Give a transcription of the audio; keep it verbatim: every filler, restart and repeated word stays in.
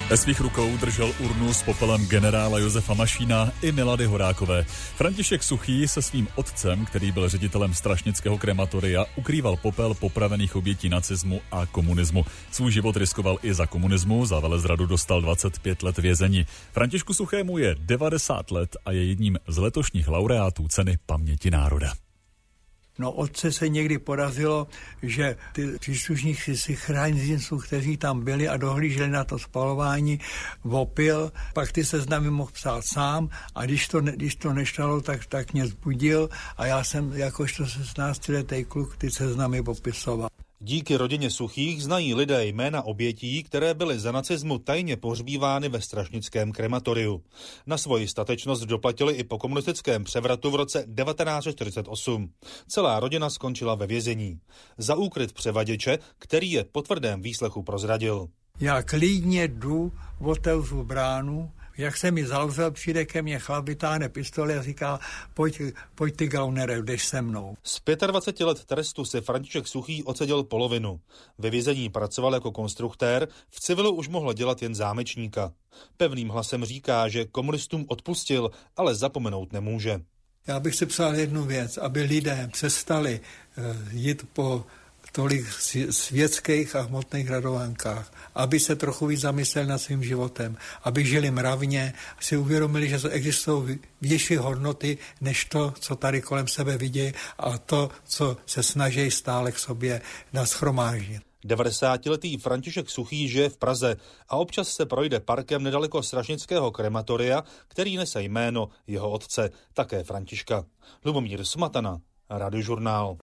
Ve svých rukou držel urnu s popelem generála Josefa Mašína i Milady Horákové. František Suchý se svým otcem, který byl ředitelem strašnického krematoria, ukrýval popel popravených obětí nacismu a komunismu. Svůj život riskoval i za komunismu, za velezradu dostal dvacet pět let vězení. Františku Suchému je devadesát let a je jedním z letošních laureátů ceny paměti národa. No, otce se někdy podařilo, že ty příslušníci si chráninců, kteří tam byli a dohlíželi na to spalování, opil, pak ty seznamy mohl psát sám a když to, ne, když to nešlo, tak, tak mě zbudil a já jsem jakožto šestnáctiletý kluk ty seznamy popisoval. Díky rodině Suchých znají lidé jména obětí, které byly za nacismu tajně pohřbívány ve strašnickém krematoriu. Na svoji statečnost doplatili i po komunistickém převratu v roce devatenáct set čtyřicet osm. Celá rodina skončila ve vězení. Za úkryt převaděče, který je po tvrdém výslechu prozradil. Já klidně jdu, otevřu bránu, jak se mi zavřel, přijde ke mně chlap, vytáhne pistoli a říká, pojď, pojď ty gaunere, jdeš se mnou. Z dvacet pět let trestu se František Suchý odseděl polovinu. Ve vězení pracoval jako konstruktér, v civilu už mohl dělat jen zámečníka. Pevným hlasem říká, že komunistům odpustil, ale zapomenout nemůže. Já bych si přál jednu věc, aby lidé přestali uh, jít po tolik světských a hmotných radovánkách, aby se trochu víc zamysleli nad svým životem, aby žili mravně, si uvědomili, že existují větší hodnoty, než to, co tady kolem sebe vidí a to, co se snaží stále k sobě nashromáždit. devadesátiletý František Suchý žije v Praze a občas se projde parkem nedaleko strašnického krematoria, který nese jméno jeho otce, také Františka. Lubomír Smatana, Radiožurnál.